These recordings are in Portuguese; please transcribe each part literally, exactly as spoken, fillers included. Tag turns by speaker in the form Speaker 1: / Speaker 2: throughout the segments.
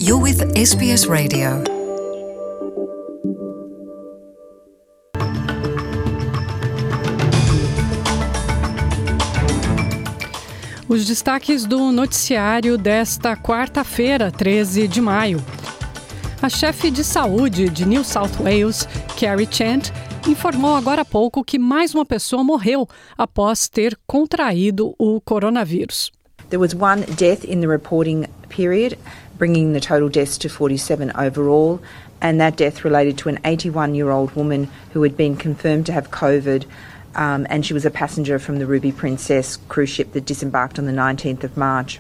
Speaker 1: You're with S B S Radio. Os destaques do noticiário desta quarta-feira, treze de maio. A chefe de saúde de New South Wales, Carrie Chant, informou agora há pouco que mais uma pessoa morreu após ter contraído o coronavírus.
Speaker 2: There was one death in the reporting period, bringing the total deaths to forty-seven overall, and that death related to an eighty-one-year-old woman who had been confirmed to have COVID, um, and she was a passenger from the Ruby Princess cruise ship that disembarked on the nineteenth of March.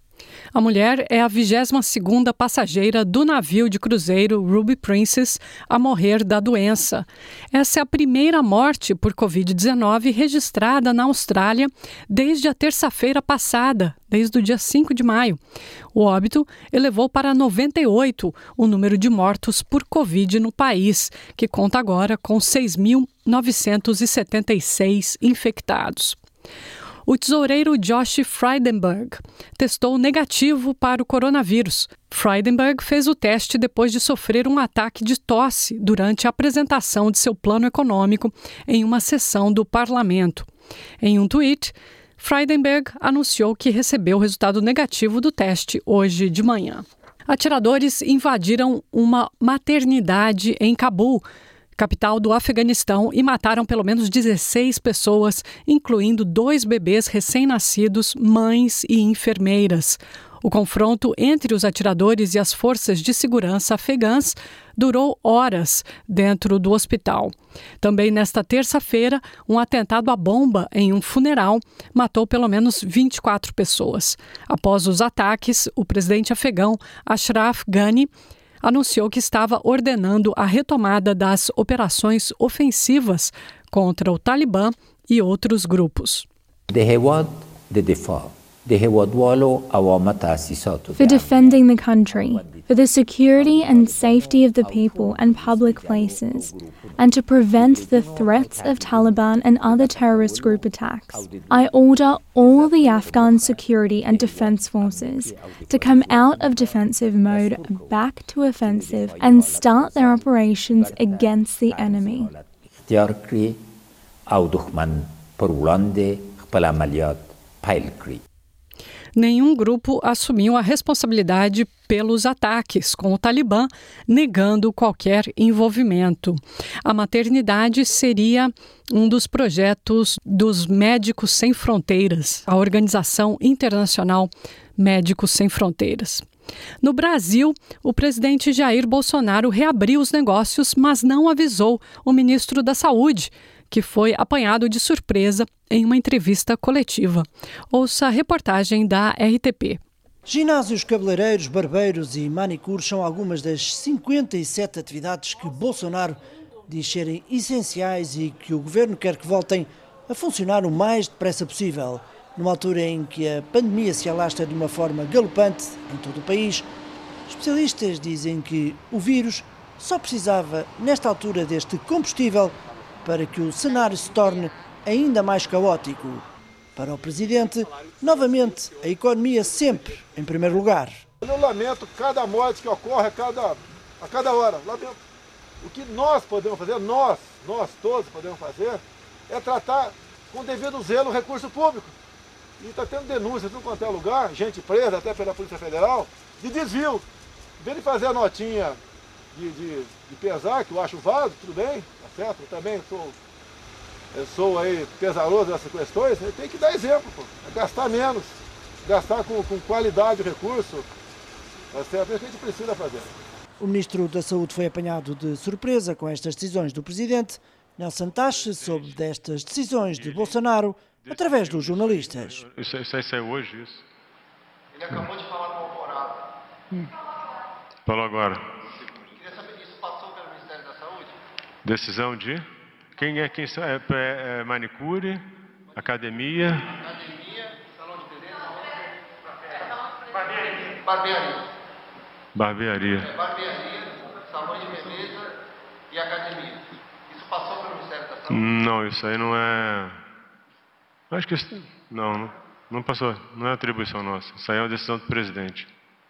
Speaker 1: A mulher é a vigésima segunda passageira do navio de cruzeiro Ruby Princess a morrer da doença. Essa é a primeira morte por covid dezenove registrada na Austrália desde a terça-feira passada, desde o dia cinco de maio. O óbito elevou para noventa e oito o número de mortos por Covid no país, que conta agora com seis mil novecentos e setenta e seis infectados. O tesoureiro Josh Frydenberg testou negativo para o coronavírus. Frydenberg fez o teste depois de sofrer um ataque de tosse durante a apresentação de seu plano econômico em uma sessão do parlamento. Em um tweet, Frydenberg anunciou que recebeu o resultado negativo do teste hoje de manhã. Atiradores invadiram uma maternidade em Cabul, capital do Afeganistão, e mataram pelo menos dezesseis pessoas, incluindo dois bebês recém-nascidos, mães e enfermeiras. O confronto entre os atiradores e as forças de segurança afegãs durou horas dentro do hospital. Também nesta terça-feira, um atentado à bomba em um funeral matou pelo menos vinte e quatro pessoas. Após os ataques, o presidente afegão Ashraf Ghani anunciou que estava ordenando a retomada das operações ofensivas contra o Talibã e outros grupos.
Speaker 3: For defending the country, for the security and safety of the people and public places, and to prevent the threats of Taliban and other terrorist group attacks, I order all the Afghan security and defense forces to come out of defensive mode back to offensive and start their operations against the enemy.
Speaker 1: Nenhum grupo assumiu a responsabilidade pelos ataques, com o Talibã negando qualquer envolvimento. A maternidade seria um dos projetos dos Médicos Sem Fronteiras, a Organização Internacional Médicos Sem Fronteiras. No Brasil, o presidente Jair Bolsonaro reabriu os negócios, mas não avisou o ministro da Saúde, que foi apanhado de surpresa em uma entrevista coletiva. Ouça a reportagem da R T P.
Speaker 4: Ginásios, cabeleireiros, barbeiros e manicures são algumas das cinquenta e sete atividades que Bolsonaro diz serem essenciais e que o governo quer que voltem a funcionar o mais depressa possível. Numa altura em que a pandemia se alastra de uma forma galopante em todo o país, especialistas dizem que o vírus só precisava, nesta altura, deste combustível para que o cenário se torne ainda mais caótico. Para o Presidente, novamente, a economia sempre em primeiro lugar.
Speaker 5: Eu lamento cada morte que ocorre a cada, a cada hora. Lamento. O que nós podemos fazer, nós, nós todos podemos fazer, é tratar com devido zelo o recurso público. E está tendo denúncias em tudo quanto é lugar, gente presa até pela Polícia Federal, de desvio. Em vez de fazer a notinha de, de, de pesar, que eu acho válido, tudo bem, tá certo? Eu também sou, eu sou aí pesaroso dessas questões, tem que dar exemplo, pô. É gastar menos, gastar com, com qualidade o recurso, tá certo? É o que a gente precisa fazer.
Speaker 4: O Ministro da Saúde foi apanhado de surpresa com estas decisões do Presidente. Nelson Tache soube destas decisões de Bolsonaro através dos jornalistas.
Speaker 6: Isso, isso aí saiu hoje, isso?
Speaker 7: Ele acabou de falar com o Alvorada.
Speaker 6: Hum. Falou agora.
Speaker 7: Queria saber, isso passou pelo Ministério da Saúde?
Speaker 6: Decisão de? Quem é? Quem é, é, é manicure, academia?
Speaker 7: Academia, salão de beleza, barbearia. Barbearia.
Speaker 6: Barbearia.
Speaker 7: É, barbearia, salão de beleza e academia. Isso passou pelo Ministério da Saúde?
Speaker 6: Não, isso aí não é... Acho que isso... Não, não, não passou. Não é atribuição nossa. Isso aí é uma decisão do presidente.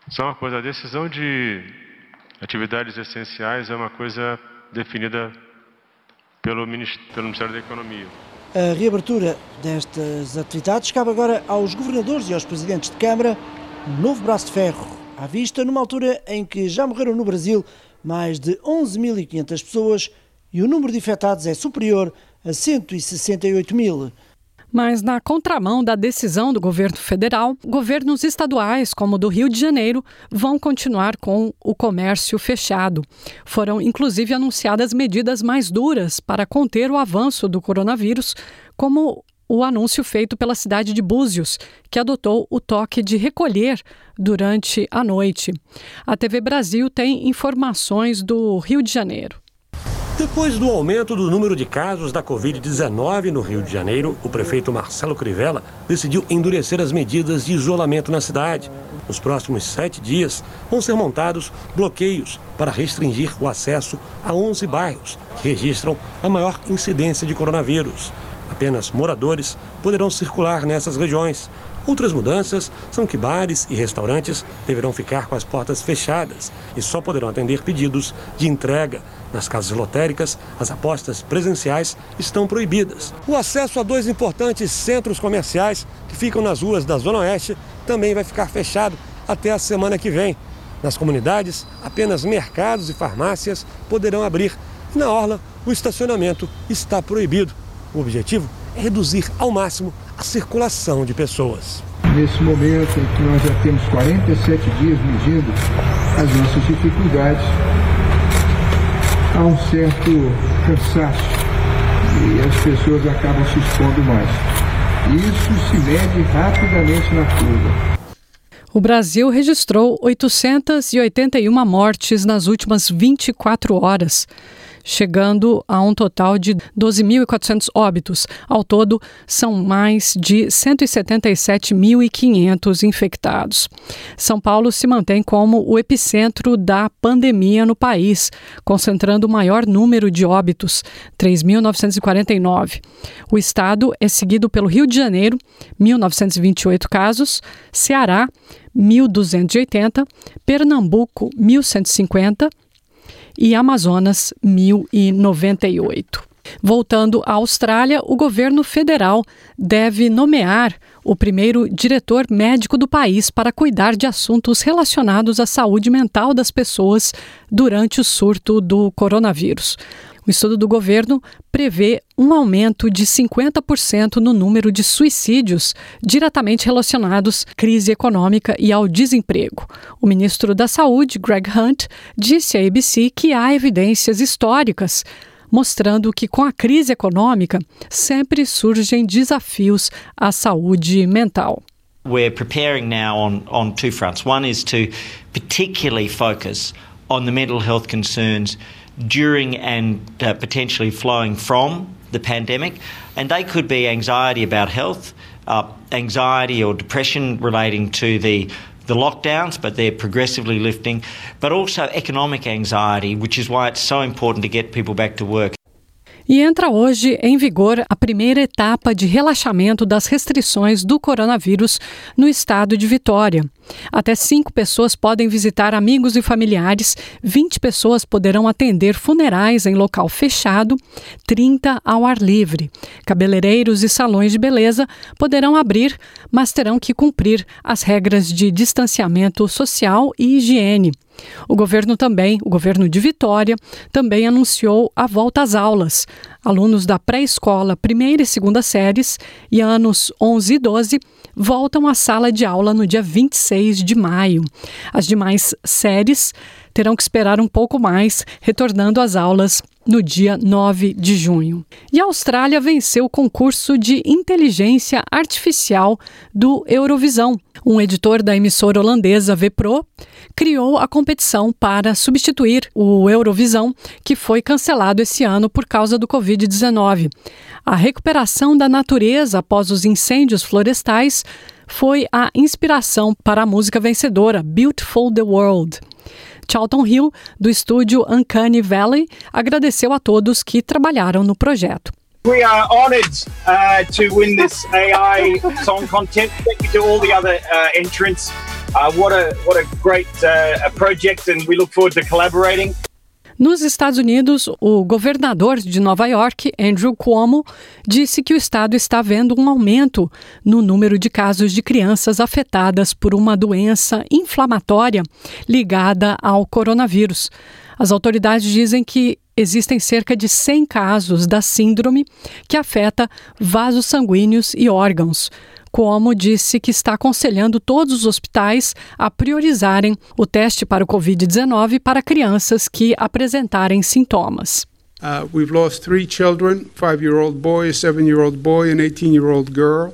Speaker 6: Só uma coisa, a decisão de atividades essenciais é uma coisa definida pelo Ministério da Economia.
Speaker 4: A reabertura destas atividades cabe agora aos governadores e aos presidentes de Câmara, um novo braço de ferro à vista, numa altura em que já morreram no Brasil mais de onze mil e quinhentas pessoas e o número de infectados é superior a cento e sessenta e oito mil.
Speaker 1: Mas na contramão da decisão do governo federal, governos estaduais, como o do Rio de Janeiro, vão continuar com o comércio fechado. Foram inclusive anunciadas medidas mais duras para conter o avanço do coronavírus, como o anúncio feito pela cidade de Búzios, que adotou o toque de recolher durante a noite. A T V Brasil tem informações do Rio de Janeiro.
Speaker 8: Depois do aumento do número de casos da covid dezenove no Rio de Janeiro, o prefeito Marcelo Crivella decidiu endurecer as medidas de isolamento na cidade. Nos próximos sete dias, vão ser montados bloqueios para restringir o acesso a onze bairros que registram a maior incidência de coronavírus. Apenas moradores poderão circular nessas regiões. Outras mudanças são que bares e restaurantes deverão ficar com as portas fechadas e só poderão atender pedidos de entrega. Nas casas lotéricas, as apostas presenciais estão proibidas. O acesso a dois importantes centros comerciais que ficam nas ruas da Zona Oeste também vai ficar fechado até a semana que vem. Nas comunidades, apenas mercados e farmácias poderão abrir. E na orla, o estacionamento está proibido. O objetivo é reduzir ao máximo a circulação de pessoas.
Speaker 9: Nesse momento em que nós já temos quarenta e sete dias medindo as nossas dificuldades, há um certo cansaço e as pessoas acabam se expondo mais. Isso se mede rapidamente na curva.
Speaker 1: O Brasil registrou oitocentas e oitenta e uma mortes nas últimas vinte e quatro horas, chegando a um total de doze mil e quatrocentos óbitos. Ao todo, são mais de cento e setenta e sete mil e quinhentos infectados. São Paulo se mantém como o epicentro da pandemia no país, concentrando o maior número de óbitos, três mil novecentos e quarenta e nove. O estado é seguido pelo Rio de Janeiro, mil novecentos e vinte e oito casos, Ceará, mil duzentos e oitenta, Pernambuco, mil cento e cinquenta, e Amazonas, mil e noventa e oito. Voltando à Austrália, o governo federal deve nomear o primeiro diretor médico do país para cuidar de assuntos relacionados à saúde mental das pessoas durante o surto do coronavírus. O estudo do governo prevê um aumento de cinquenta por cento no número de suicídios diretamente relacionados à crise econômica e ao desemprego. O ministro da Saúde, Greg Hunt, disse à A B C que há evidências históricas mostrando que com a crise econômica sempre surgem desafios à saúde mental.
Speaker 10: We're preparing now on, on two fronts. One is to particularly focus on the mental health concerns during and uh, potentially flowing from the pandemic, and they could be anxiety about health, uh, anxiety or depression relating to the the lockdowns, but they're progressively lifting, but also economic anxiety, which is why it's so important to get people back to work.
Speaker 1: E entra hoje em vigor a primeira etapa de relaxamento das restrições do coronavírus no estado de Vitória. Até cinco pessoas podem visitar amigos e familiares, vinte pessoas poderão atender funerais em local fechado, trinta ao ar livre. Cabeleireiros e salões de beleza poderão abrir, mas terão que cumprir as regras de distanciamento social e higiene. O governo também, o governo de Vitória, também anunciou a volta às aulas. Alunos da pré-escola, primeira e segunda séries e anos onze e doze voltam à sala de aula no dia vinte e seis de maio. As demais séries terão que esperar um pouco mais, retornando às aulas no dia nove de junho. E a Austrália venceu o concurso de inteligência artificial do Eurovisão. Um editor da emissora holandesa Vpro criou a competição para substituir o Eurovisão, que foi cancelado esse ano por causa do covid dezenove. A recuperação da natureza após os incêndios florestais foi a inspiração para a música vencedora, Beautiful the World. Charlton Hill, do estúdio Uncanny Valley, agradeceu a todos que trabalharam no projeto.
Speaker 11: We are honored uh, to win this A I song contest. Thank you to all the other uh, entrants. Uh, what a what a great uh, a project, and we look forward to collaborating.
Speaker 1: Nos Estados Unidos, o governador de Nova York, Andrew Cuomo, disse que o estado está vendo um aumento no número de casos de crianças afetadas por uma doença inflamatória ligada ao coronavírus. As autoridades dizem que existem cerca de cem casos da síndrome que afeta vasos sanguíneos e órgãos. Cuomo disse que está aconselhando todos os hospitais a priorizarem o teste para o covid dezenove para crianças que apresentarem sintomas.
Speaker 12: Uh, we've lost three children, five-year-old boy, a seven-year-old boy, an eighteen-year-old girl.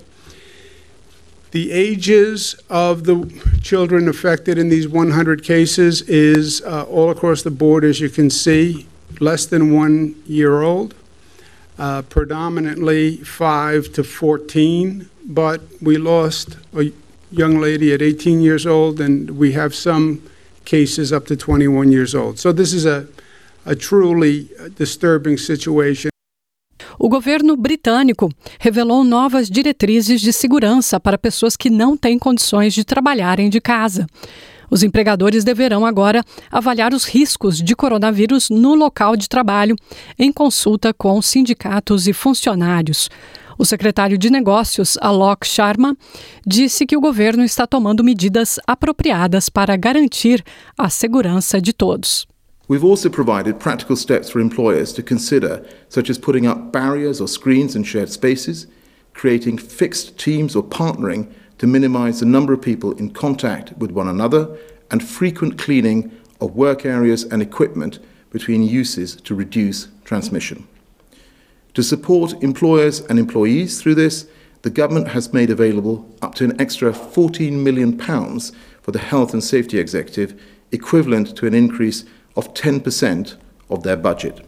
Speaker 12: The ages of the children affected in these one hundred cases is uh, all across the board, as you can see, less than one year old, uh, predominantly five to fourteen. But we lost a young lady at eighteen years old, and we have some cases up to twenty-one years old. So this is a, a truly disturbing situation.
Speaker 1: O governo britânico revelou novas diretrizes de segurança para pessoas que não têm condições de trabalharem de casa. Os empregadores deverão agora avaliar os riscos de coronavírus no local de trabalho, em consulta com sindicatos e funcionários. O secretário de Negócios, Alok Sharma, disse que o governo está tomando medidas apropriadas para garantir a segurança de todos.
Speaker 13: We've also provided practical steps for employers to consider, such as putting up barriers or screens in shared spaces, creating fixed teams or partnering to minimize the number of people in contact with one another, and frequent cleaning of work areas and equipment between uses to reduce transmission. To support employers and employees through this, the government has made available up to an extra fourteen million pounds for the Health and Safety Executive, equivalent to an increase of ten percent of their budget.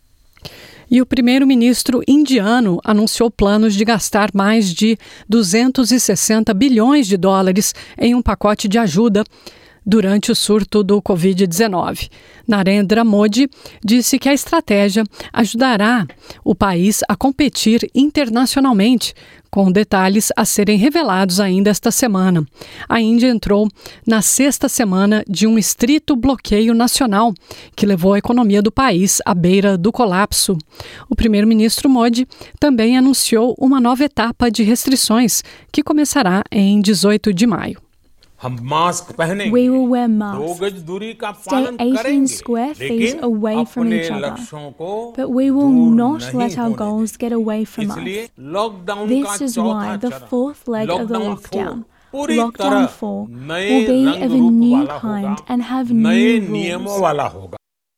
Speaker 1: E o primeiro-ministro indiano anunciou planos de gastar mais de duzentos e sessenta bilhões de dólares em um pacote de ajuda durante o surto do covid dezenove. Narendra Modi disse que a estratégia ajudará o país a competir internacionalmente, com detalhes a serem revelados ainda esta semana. A Índia entrou na sexta semana de um estrito bloqueio nacional que levou a economia do país à beira do colapso. O primeiro-ministro Modi também anunciou uma nova etapa de restrições que começará em dezoito de maio.
Speaker 3: We will wear masks, stay eighteen square feet away from each other, but we will not let our goals get away from us. This is why the fourth leg of the lockdown, Lockdown four, will be of a new kind and have new rules.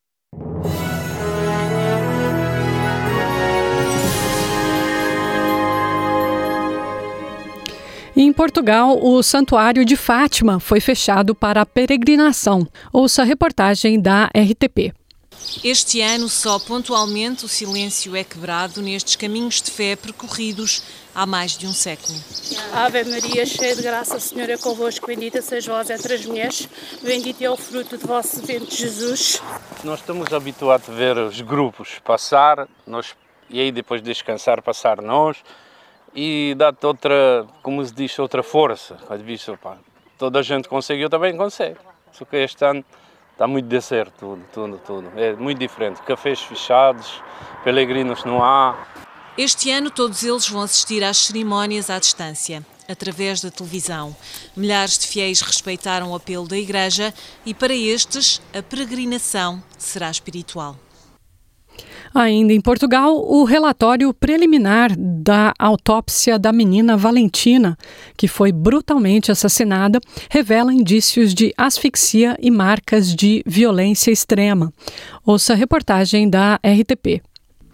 Speaker 1: Em Portugal, o Santuário de Fátima foi fechado para a peregrinação. Ouça a reportagem da R T P.
Speaker 14: Este ano, só pontualmente o silêncio é quebrado nestes caminhos de fé percorridos há mais de um século.
Speaker 15: Ave Maria, cheia de graça, o Senhor é convosco, bendita sois vós entre as mulheres, bendito é o fruto do vosso ventre, Jesus.
Speaker 16: Nós estamos habituados a ver os grupos passar, nós, e aí depois de descansar, passar nós, e dá-te outra, como se diz, outra força. Visto, pá, toda a gente consegue, eu também consigo. Só que este ano está muito deserto, tudo, tudo, tudo. É muito diferente. Cafés fechados, peregrinos não há.
Speaker 14: Este ano todos eles vão assistir às cerimónias à distância, através da televisão. Milhares de fiéis respeitaram o apelo da Igreja e para estes a peregrinação será espiritual.
Speaker 1: Ainda em Portugal, o relatório preliminar da autópsia da menina Valentina, que foi brutalmente assassinada, revela indícios de asfixia e marcas de violência extrema. Ouça a reportagem da R T P.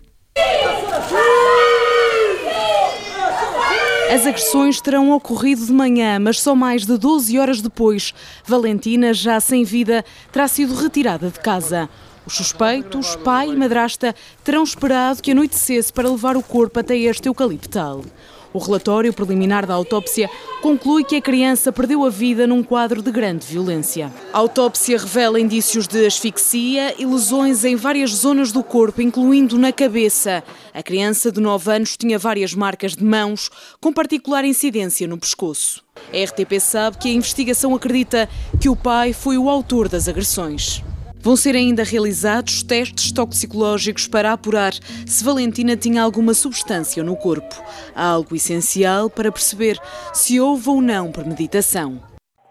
Speaker 17: As agressões terão ocorrido de manhã, mas só mais de doze horas depois, Valentina, já sem vida, terá sido retirada de casa. Os suspeitos, pai e madrasta, terão esperado que anoitecesse para levar o corpo até este eucaliptal. O relatório preliminar da autópsia conclui que a criança perdeu a vida num quadro de grande violência. A autópsia revela indícios de asfixia e lesões em várias zonas do corpo, incluindo na cabeça. A criança de nove anos tinha várias marcas de mãos, com particular incidência no pescoço. A R T P sabe que a investigação acredita que o pai foi o autor das agressões. Vão ser ainda realizados testes toxicológicos para apurar se Valentina tinha alguma substância no corpo, algo essencial para perceber se houve ou não premeditação.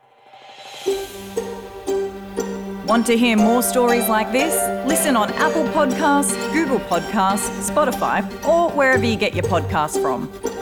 Speaker 18: Want to hear more stories like this? Listen on Apple Podcasts, Google Podcasts, Spotify, or wherever you get your podcasts from.